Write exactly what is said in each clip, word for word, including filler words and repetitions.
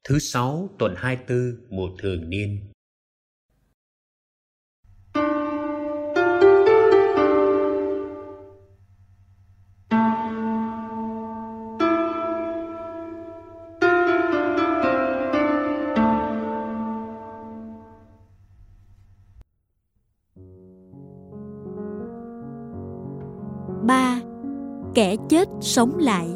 Thứ sáu tuần hai mươi tư mùa thường niên. ba. Kẻ chết sống lại.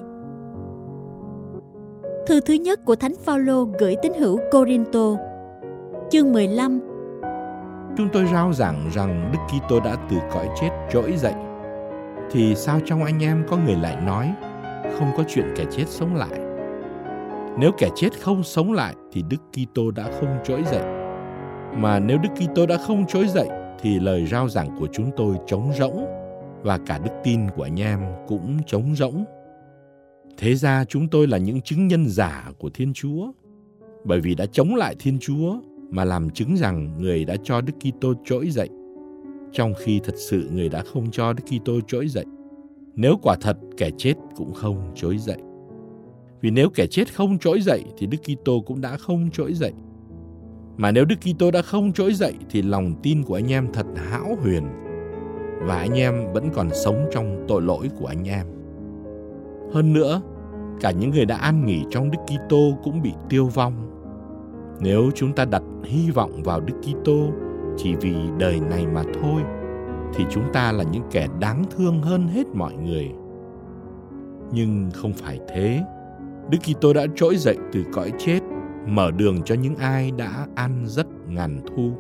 Thư thứ nhất của Thánh Phaolô gửi tín hữu Cô-rinh-tô, chương mười lăm. Chúng tôi rao giảng rằng Đức Kitô đã từ cõi chết trỗi dậy, thì sao trong anh em có người lại nói không có chuyện kẻ chết sống lại? Nếu kẻ chết không sống lại thì Đức Kitô đã không trỗi dậy. Mà nếu Đức Kitô đã không trỗi dậy thì lời rao giảng của chúng tôi trống rỗng, và cả đức tin của anh em cũng trống rỗng. Thế ra chúng tôi là những chứng nhân giả của Thiên Chúa, bởi vì đã chống lại Thiên Chúa mà làm chứng rằng người đã cho Đức Kitô trỗi dậy, trong khi thật sự người đã không cho Đức Kitô trỗi dậy. Nếu quả thật kẻ chết cũng không trỗi dậy. Vì nếu kẻ chết không trỗi dậy thì Đức Kitô cũng đã không trỗi dậy. Mà nếu Đức Kitô đã không trỗi dậy thì lòng tin của anh em thật hão huyền, và anh em vẫn còn sống trong tội lỗi của anh em. Hơn nữa, cả những người đã an nghỉ trong Đức Kitô cũng bị tiêu vong. Nếu chúng ta đặt hy vọng vào Đức Kitô chỉ vì đời này mà thôi, thì chúng ta là những kẻ đáng thương hơn hết mọi người. Nhưng không phải thế. Đức Kitô đã trỗi dậy từ cõi chết, mở đường cho những ai đã ăn rất ngàn thu.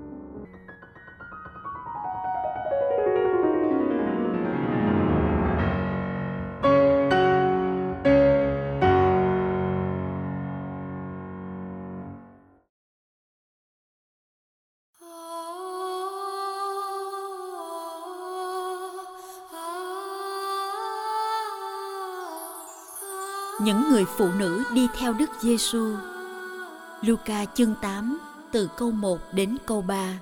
Những người phụ nữ đi theo Đức Giêsu. Luca chương tám từ câu một đến câu ba.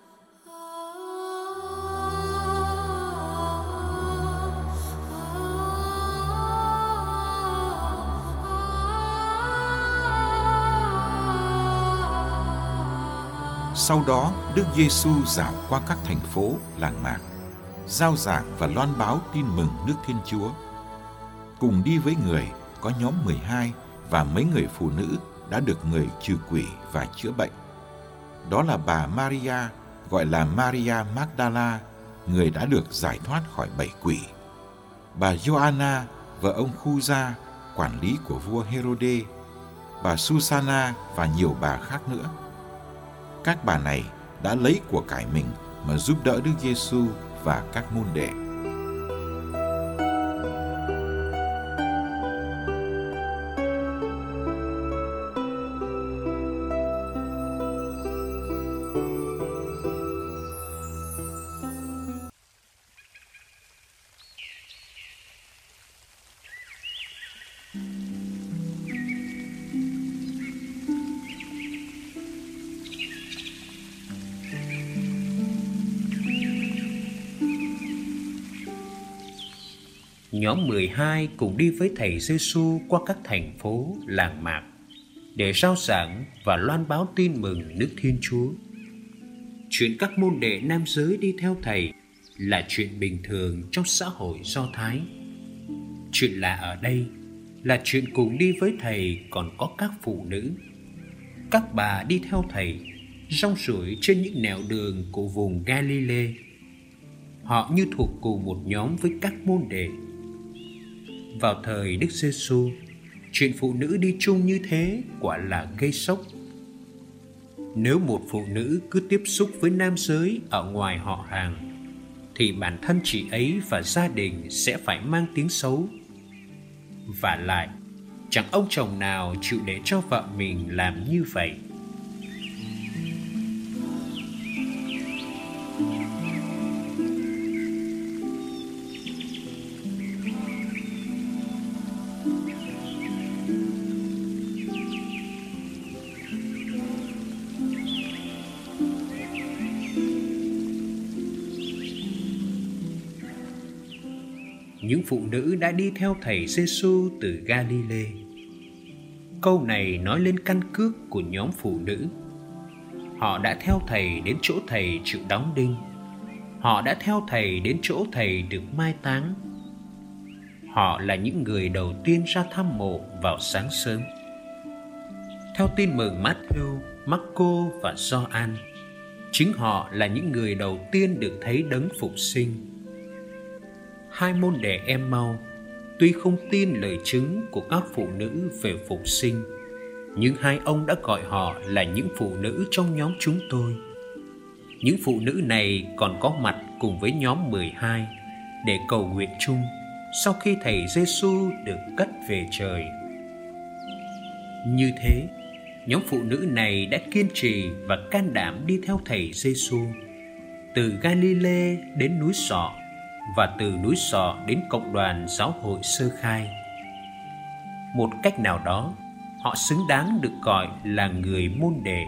Sau đó, Đức Giêsu dạo qua các thành phố, làng mạc, rao giảng và loan báo tin mừng nước Thiên Chúa. Cùng đi với người có nhóm mười hai và mấy người phụ nữ đã được người trừ quỷ và chữa bệnh. Đó là bà Maria, gọi là Maria Magdala, người đã được giải thoát khỏi bảy quỷ. Bà Gioanna, vợ ông Chuza, quản lý của vua Herode. Bà Susanna và nhiều bà khác nữa. Các bà này đã lấy của cải mình mà giúp đỡ Đức Giêsu và các môn đệ. Nhóm mười hai cùng đi với Thầy Giêsu qua các thành phố, làng mạc để rao giảng và loan báo tin mừng nước Thiên Chúa. Chuyện các môn đệ nam giới đi theo Thầy là chuyện bình thường trong xã hội Do Thái. Chuyện lạ ở đây là chuyện cùng đi với Thầy còn có các phụ nữ. Các bà đi theo Thầy rong ruổi trên những nẻo đường của vùng Galilee. Họ như thuộc cùng một nhóm với các môn đệ. Vào thời Đức Giêsu, chuyện phụ nữ đi chung như thế quả là gây sốc. Nếu một phụ nữ cứ tiếp xúc với nam giới ở ngoài họ hàng, thì bản thân chị ấy và gia đình sẽ phải mang tiếng xấu. Vả lại, chẳng ông chồng nào chịu để cho vợ mình làm như vậy. Những phụ nữ đã đi theo Thầy Giêsu từ Galilee. câu này nói lên căn cước của nhóm phụ nữ. Họ đã theo thầy đến chỗ thầy chịu đóng đinh. Họ đã theo thầy đến chỗ thầy được mai táng. Họ là những người đầu tiên ra thăm mộ vào sáng sớm. Theo tin mừng Matthew, Marco và Gioan, chính họ là những người đầu tiên được thấy đấng phục sinh. Hai môn đệ Em-mau tuy không tin lời chứng của các phụ nữ về phục sinh, nhưng hai ông đã gọi họ là những phụ nữ trong nhóm chúng tôi. Những phụ nữ này còn có mặt cùng với nhóm mười hai để cầu nguyện chung sau khi thầy Giêsu được cất về trời. Như thế, nhóm phụ nữ này đã kiên trì và can đảm đi theo thầy Giêsu từ Galilee đến núi Sọ và từ núi Sọ đến cộng đoàn giáo hội sơ khai. Một cách nào đó, họ xứng đáng được gọi là người môn đệ.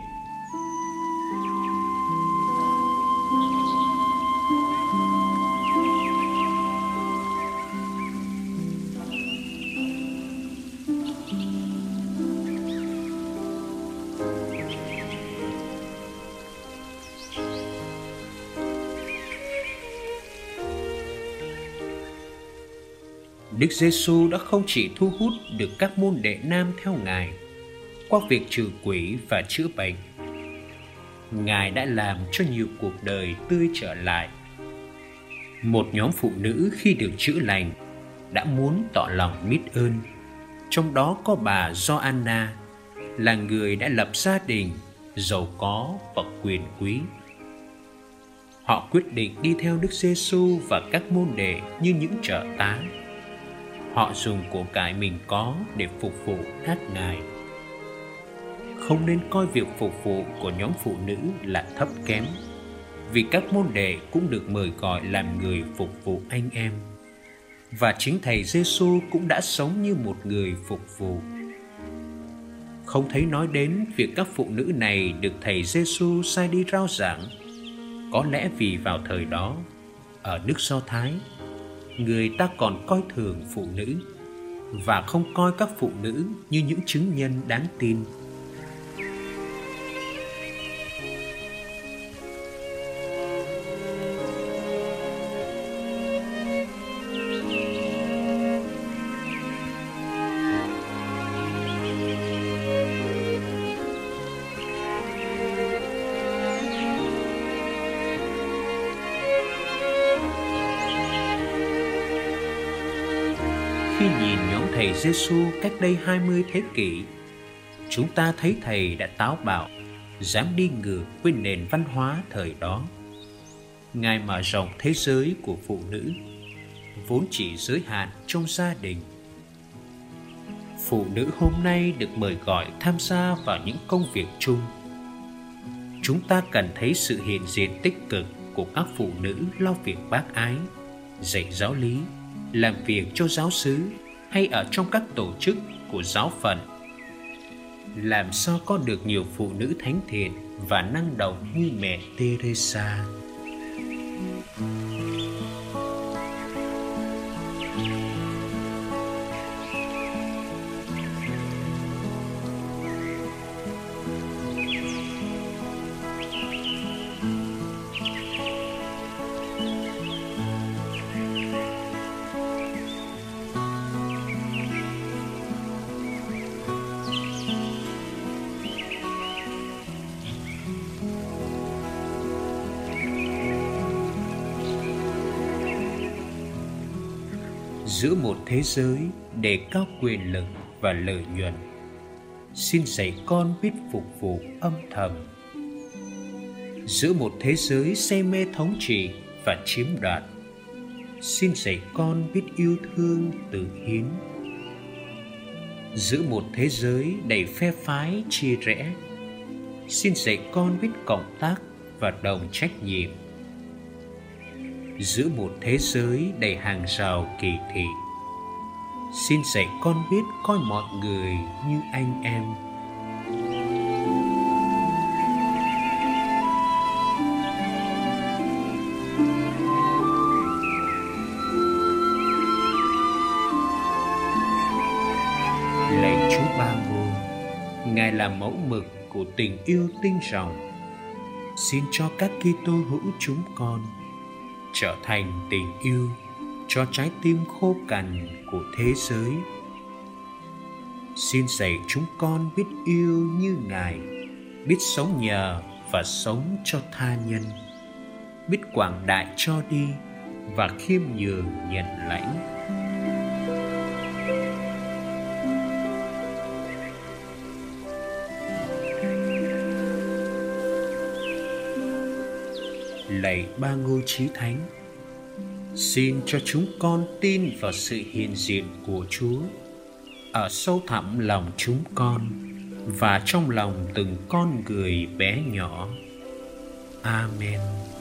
Đức Giêsu đã không chỉ thu hút được các môn đệ nam theo Ngài qua việc trừ quỷ và chữa bệnh. Ngài đã làm cho nhiều cuộc đời tươi trở lại. Một nhóm phụ nữ khi được chữa lành đã muốn tỏ lòng biết ơn. Trong đó có bà Gioanna, là người đã lập gia đình, giàu có và quyền quý. Họ quyết định đi theo Đức Giêsu và các môn đệ như những trợ tá. Họ dùng của cải mình có để phục vụ các ngài. Không nên coi việc phục vụ của nhóm phụ nữ là thấp kém, vì các môn đệ cũng được mời gọi làm người phục vụ anh em. Và chính thầy Giêsu cũng đã sống như một người phục vụ. Không thấy nói đến việc các phụ nữ này được thầy Giêsu sai đi rao giảng. Có lẽ vì vào thời đó, ở nước Do Thái, người ta còn coi thường phụ nữ và không coi các phụ nữ như những chứng nhân đáng tin. Khi nhìn nhóm thầy Giêsu cách đây hai mươi thế kỷ, chúng ta thấy thầy đã táo bạo, dám đi ngược với nền văn hóa thời đó. Ngài mở rộng thế giới của phụ nữ, vốn chỉ giới hạn trong gia đình. Phụ nữ hôm nay được mời gọi tham gia vào những công việc chung. Chúng ta cần thấy sự hiện diện tích cực của các phụ nữ lo việc bác ái, dạy giáo lý, làm việc cho giáo xứ hay ở trong các tổ chức của giáo phận. Làm sao có được nhiều phụ nữ thánh thiện và năng động như mẹ Teresa. Giữa một thế giới đề cao quyền lực và lợi nhuận, xin dạy con biết phục vụ âm thầm. Giữa một thế giới say mê thống trị và chiếm đoạt, xin dạy con biết yêu thương tự hiến. Giữa một thế giới đầy phe phái chia rẽ, xin dạy con biết cộng tác và đồng trách nhiệm. Giữa một thế giới đầy hàng rào kỳ thị, xin dạy con biết coi mọi người như anh em. Lạy Chúa Ba Ngôi, Ngài là mẫu mực của tình yêu tinh ròng. Xin cho các Kitô hữu chúng con trở thành tình yêu cho trái tim khô cằn của thế giới. Xin dạy chúng con biết yêu như Ngài, biết sống nhờ và sống cho tha nhân, biết quảng đại cho đi và khiêm nhường nhận lãnh. Lạy Ba Ngôi Chí Thánh, xin cho chúng con tin vào sự hiện diện của Chúa ở sâu thẳm lòng chúng con và trong lòng từng con người bé nhỏ. Amen.